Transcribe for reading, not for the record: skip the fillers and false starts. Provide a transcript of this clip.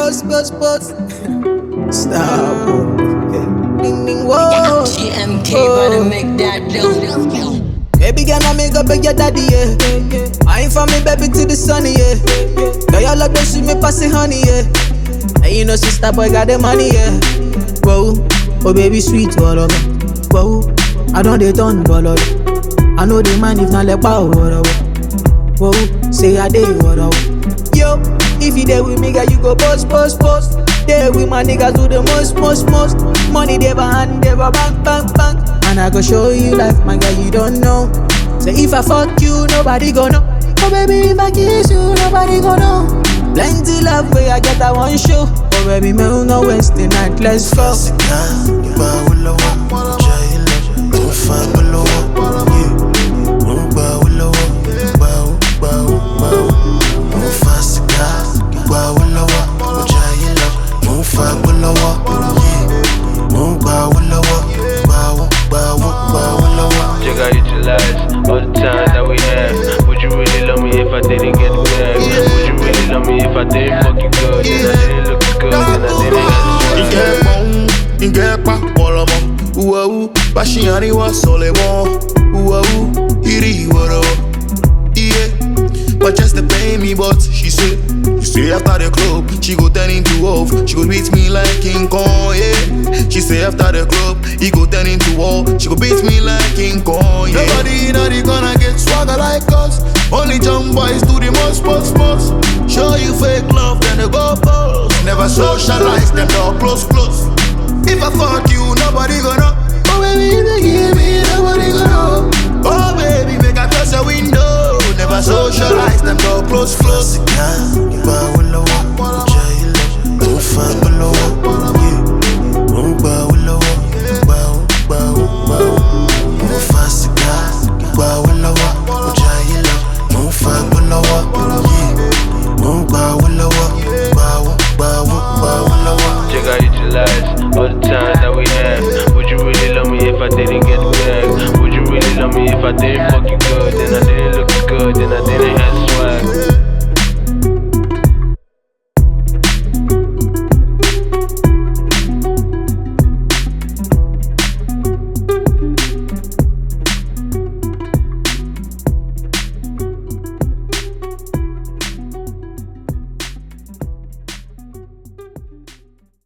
Post. Stop. Ding ding whoa. GMK better make that dough. Baby girl, I make up with your daddy, yeah. I ain't from me, baby, to the sunny, yeah. Girl, your love don't sweet me passing honey, yeah. And you know, sister boy got the money, yeah. Whoa, oh baby, sweet, whatever. Whoa, I don't they turn, whatever. I know the man if not like power, whatever. Whoa, say I did, whatever. Yo, if you there with me, girl, you go post. There with my niggas do the most. Money they behind, they bang. And I go show you life, my girl, you don't know. So if I fuck you, nobody gon' know. Oh baby, if I kiss you, nobody gon' know. Plenty love where I get that one show. Oh baby, me no waste the night, let's go. Check out utilize all the time that we have. Would you really love me if I didn't get the bag? Would you really love me if I didn't fuck you good? Then I didn't look good, then I didn't get the Inge pa polomo, bashi ariwa solemo, iri woro, yeah. But just to pay me, but she said, you say after the club, she go turn into wolf. She go beat me like King Kong, yeah. She say after the club, he go turn into wolf. She go beat me like King Kong, yeah. Nobody in the gonna get swagger like us. Only jump boys do the most. Show you fake love, then they go post. Never socialize, then door close. If I fuck you, nobody gonna. Oh baby, if you give me, nobody gonna. Oh baby, make I close the window. Never socialize, them door close. Check out utilize all the time that we have. Would you really love me if I didn't get the bag? Would you really love me if I didn't fuck you good? Then I